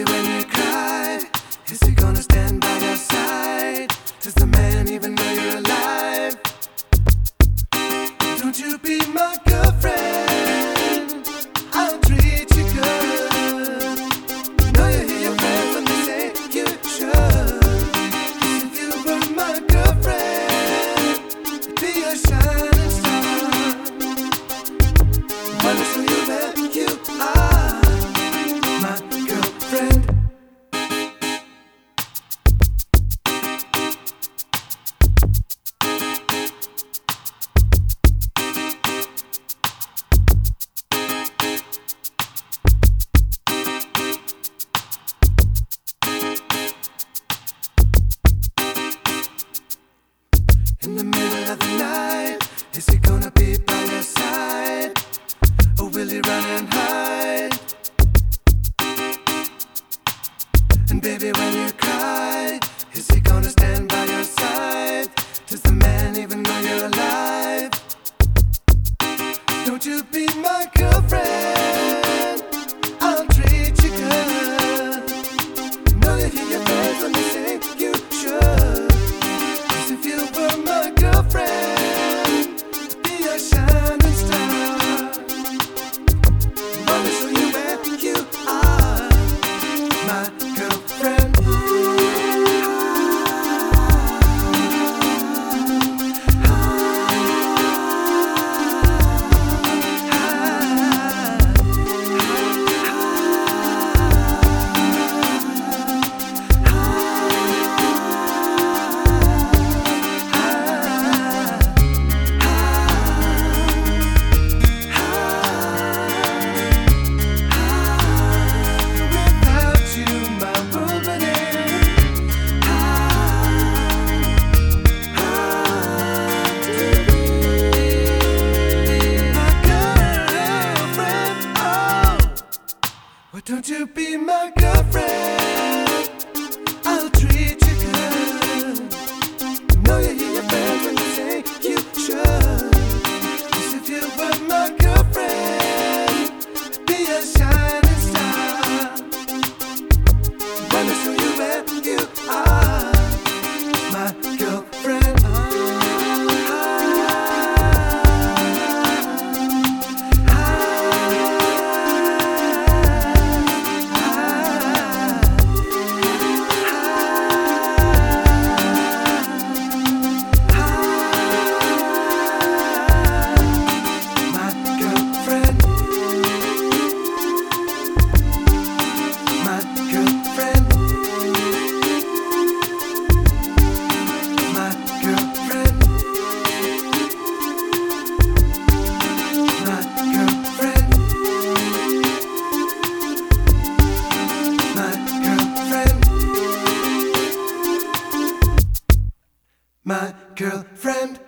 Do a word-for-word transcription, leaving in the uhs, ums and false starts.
when you cry, is he gonna stand by your side? Does the man even know you're alive? Don't you be my girlfriend, I'll treat you good. You know you hear your friends when they say you should. 'Cause if you were my girlfriend, I'd be a shining star. I wanna show you that you are my girlfriend. In the middle of the night, is he gonna be by your side? Or will he run and hide? And baby, when you cry, is he gonna stand by your side? Does the man even know you're alive? Don't you be my girlfriend, I'll treat you good. You know you hear your friends when they say you should. 'Cause if you were my girlfriend, I'd be a shining star. I wanna show you where you are my girlfriend. Don't you be my girlfriend, I'll treat you good. You know you hear your friends when they say you should. 'Cause if you were my girlfriend, I'd be a shining star. I wanna show you where you are my girlfriend. My girlfriend.